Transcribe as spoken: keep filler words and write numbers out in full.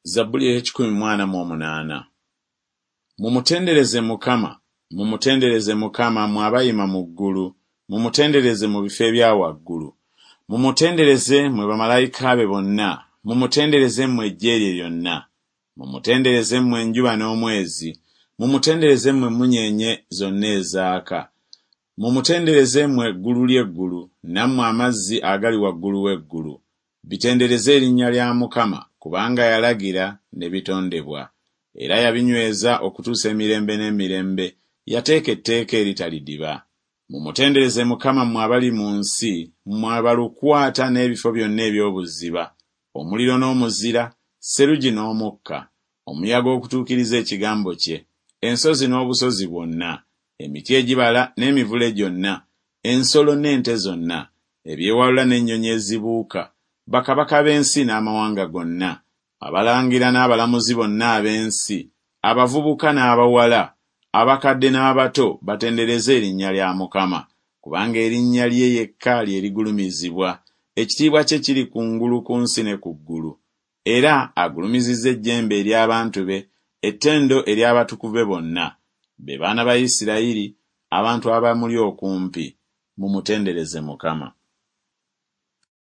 Zabbuli ekikumi mu ana mu omunaana. Mumutendereze Mukama, mumutendereze Mukama mmwe abayima mu ggulu, mumutendereze mu bifo ebya waggulu. Mumutendereze mmwe bamalayika be bonna, mumutendereze mmwe eggye lye lyonna. Mumutendereze mmwe enjuba n'omwezi, mumutendereze mmwe munyenye zonna ezaaka. Mumutendereze mmwe eggulu ly'eggulu, nammwe amazzi agali waggulu w'eggulu. Bitendereze erinnya lya Mukama, kubanga yalagira ne bitondebwa, era yabinyweza okutuusa emirembe n'emirembe, yateeka etteeka eritalidiba. Mumutendereze Mukama mmwe abali mu nsi, mmwe abalukwata n'ebifo byonna eby'obuziba, omuliro n'omuzira, serugi n'omukka, omuyaga okutuukiriza ekigambo kye, ensozi n'obusozi bwonna, emiti egibala n'emivule gyonna, ensolo n'ente zonna, ebyewalula n'ennyonyi ezibuuka, bakabaka b'ensi n'amawanga gonna, abalangira n'abalamuzi bonna ab'ensi, abavubuka n'abawala, abakadde n'abato batendereze erinnya lya Mukama, kubanga erinnya lye yekka lye ligulumizibwa, ekitiibwa kye kiri kungulu ku nsi ne ku ggulu. Era agulumizizza ejjembe ery'abantu be, ettendo ery'abatukuvu be bonna, be baana ba Isirayiri, abantu abamuli okumpi. Mumutendereze Mukama.